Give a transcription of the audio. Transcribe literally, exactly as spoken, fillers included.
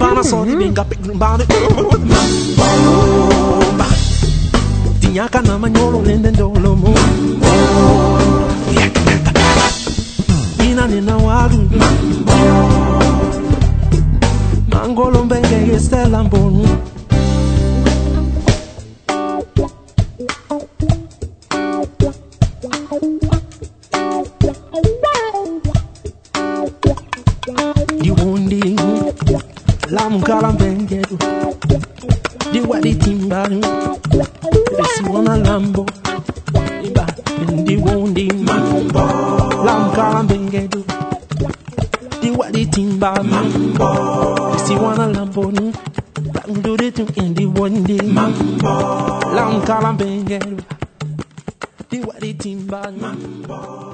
bana soni binga pik bana Mambo Tinya kana manyolo lende ndolo mo Ina nina wadu Mangolo mbenge stella mbonu Di wondi Lam kalambengedu Di wadi timbanu Desi wana lambo Iba Di wondi Mambo Lam kalambengedu Di wadi timbanu Mambo Desi wana lambo Bang do the thing in the wondi Mambo Lam kalambengedu Di wadi timbanu Mambo